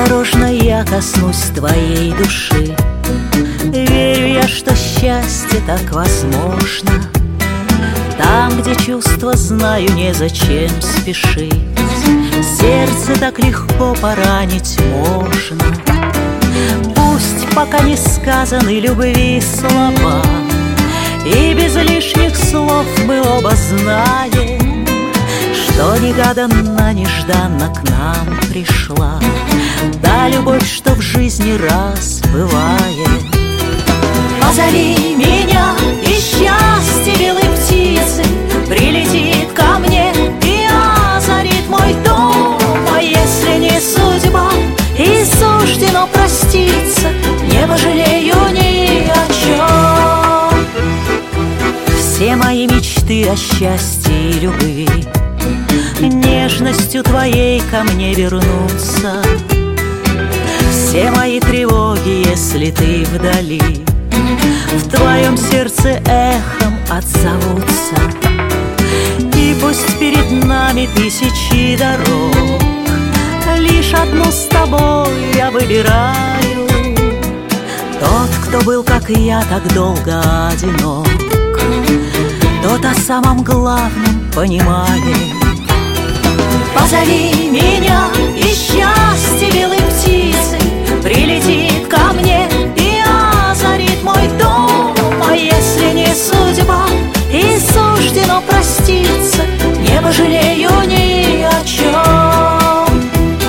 осторожно я коснусь твоей души. Верю я, что счастье так возможно там, где чувства, знаю, незачем спешить. Сердце так легко поранить можно. Пусть пока не сказаны любви слова, и без лишних слов мы оба знаем, что негаданно, нежданно к нам пришла та любовь, что в жизни раз бывает. Позови меня, и счастье белой птицы прилетит ко мне и озарит мой дом. А если не судьба и суждено проститься, не пожалею ни о чем. Все мои мечты о счастье и любви нежностью твоей ко мне вернутся. Все мои тревоги, если ты вдали, в твоем сердце эхом отзовутся. И пусть перед нами тысячи дорог, лишь одну с тобой я выбираю. Тот, кто был, как я, так долго одинок, тот о самом главном понимает. Позови меня, и счастье белой птицы прилетит ко мне и озарит мой дом. А если не судьба и суждено проститься, не пожалею ни о чем.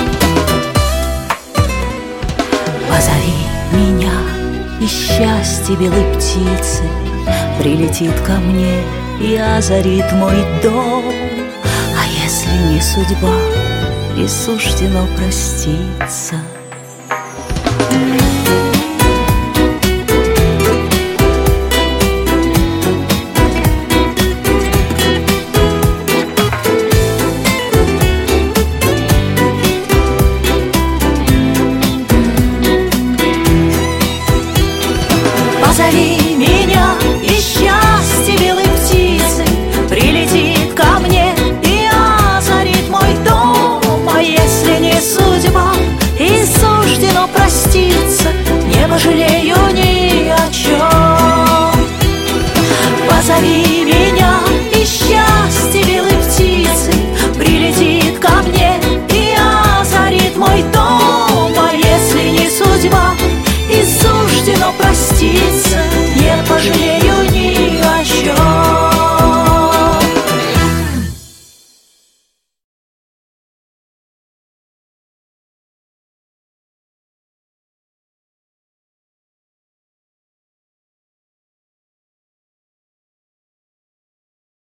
Позови меня, и счастье белой птицы прилетит ко мне и озарит мой дом. А если не судьба и суждено проститься,